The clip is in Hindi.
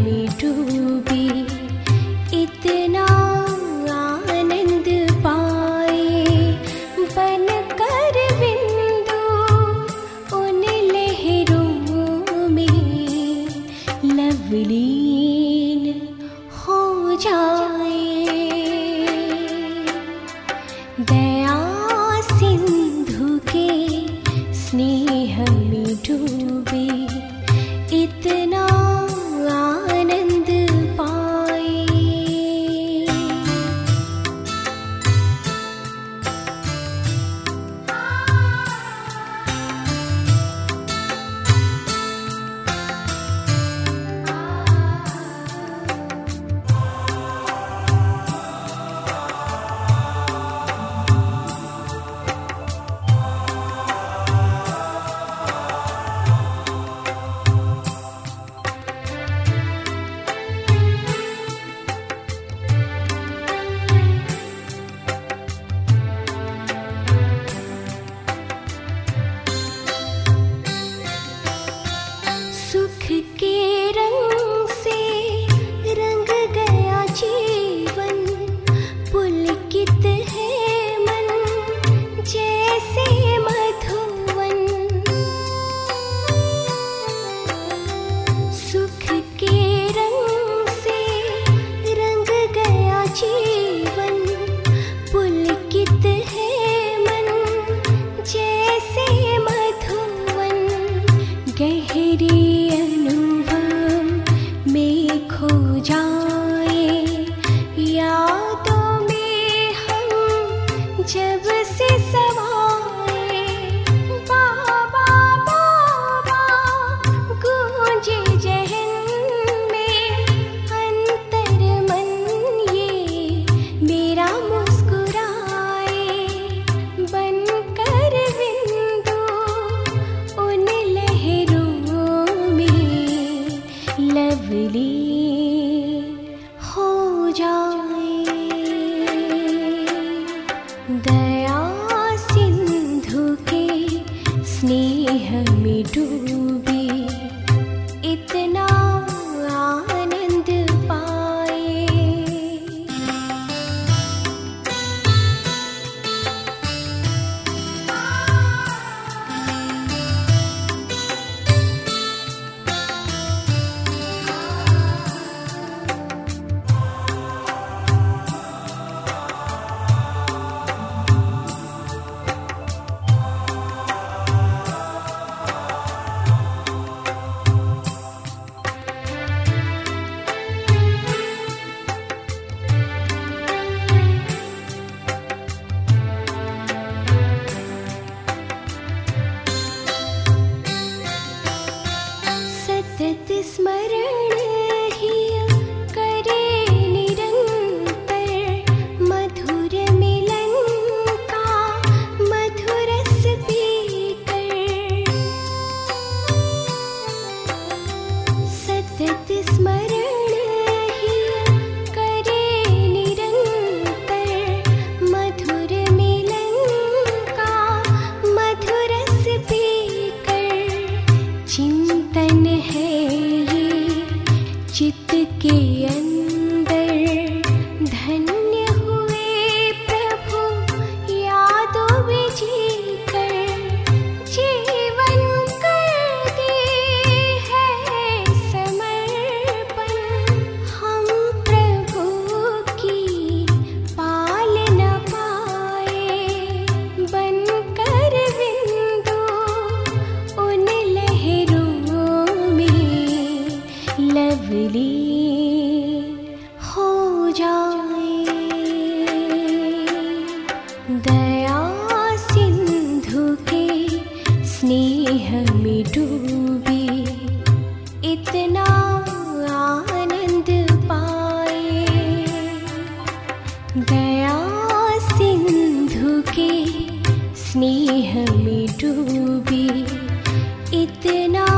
में डूबी, इतना आनंद पाए बनकर बिंदु उन लहरों में लवलीन हो जाए। दया सिंधु के स्नेह में डूबे, इतना आनंद पाए। सुख के रंग से रंग गया जीवन, पुलकित है मन जैसे मधुवन। सुख के रंग से रंग गया जीवन, पुलकित है मन जैसे मधुवन। गहरी में खो जाए यादों में हम जब से समाए। बाबा बाबा गूंजे जहन में अंतर मन, ये मेरा मुस्कुराए बनकर बिंदु उन लहरों में लवली हो जाए। दया सिंधु के स्नेह में डूबे, इतना आनंद पाए। सतत स्मरण ही करे निरंतर, मधुर मिलन का मधुरस पीकर। सतत स्मरण ही करे निरंतर, मधुर मिलन का मधुरस पीकर। चिंतन है ये चित्त के अंदर, धन्य हुए प्रभु यादों में जीकर। जीवन कर दी है समर्पण, हम प्रभु की पाल न पाए बनकर बिंदु उन लहरों में लवली हो जाए। दया सिंधु के स्नेह में डूबे, इतना आनंद पाए। दया सिंधु के स्नेह में डूबे, इतना